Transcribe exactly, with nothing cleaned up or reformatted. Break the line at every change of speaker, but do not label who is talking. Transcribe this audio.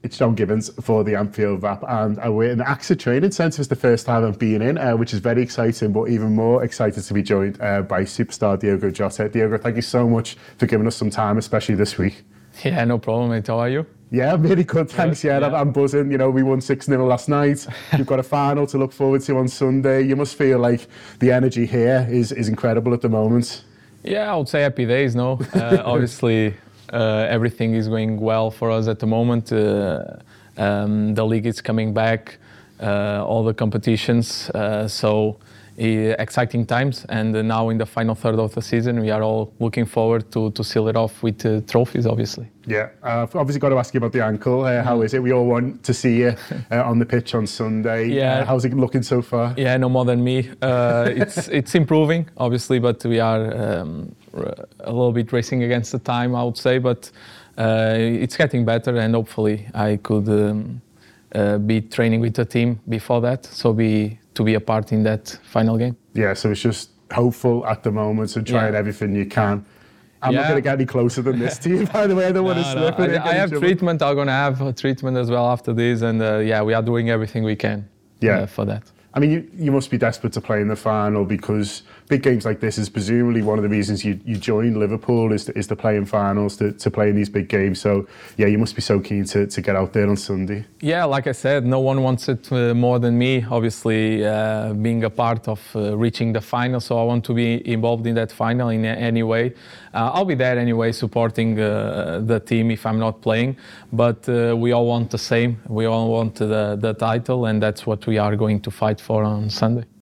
It's John Gibbons for the Anfield Wrap, and uh, we're in the AXA Training Centre. It's the first time I've been in, uh, which is very exciting, but even more excited to be joined uh, by superstar Diogo Jota. Diogo, thank you so much for giving us some time, especially this week.
Yeah, no problem, mate. How are you?
Yeah, really good, thanks. Yeah, yeah. I'm buzzing. You know, we won six nil last night. You've got a final to look forward to on Sunday. You must feel like the energy here is, is incredible at the moment.
Yeah, I would say happy days, no? Uh, obviously, uh, everything is going well for us at the moment. Uh, um, the league is coming back, uh, all the competitions. Uh, so, uh, exciting times. And uh, now in the final third of the season, we are all looking forward to, to seal it off with uh, trophies, obviously.
Yeah, uh, I've obviously got to ask you about the ankle. Uh, how is it? We all want to see you uh, on the pitch on Sunday.
Yeah.
Uh, how's it looking so far?
Yeah, no more than me. Uh, it's it's improving, obviously, but we are um, a little bit racing against the time, I would say. But uh, it's getting better, and hopefully I could um, uh, be training with the team before that, so be to be a part in that final game.
Yeah, so it's just hopeful at the moment and trying
Yeah.
everything you can. I'm
Yeah.
not going to get any closer than this to you, by the way. I don't want to
No,
slip
no,
it.
I, I have treatment. I'm going to have a treatment as well after this. And uh, yeah, we are doing everything we can
Yeah.
uh, for that.
I mean, you, you must be desperate to play in the final because big games like this is presumably one of the reasons you, you joined Liverpool is to, is to play in finals, to, to play in these big games. So, yeah, you must be so keen to, to get out there on Sunday.
Yeah, like I said, no one wants it uh, more than me, obviously, uh, being a part of uh, reaching the final. So I want to be involved in that final in any way. Uh, I'll be there anyway, supporting uh, the team if I'm not playing. But uh, we all want the same. We all want the, the title, and that's what we are going to fight for on Sunday.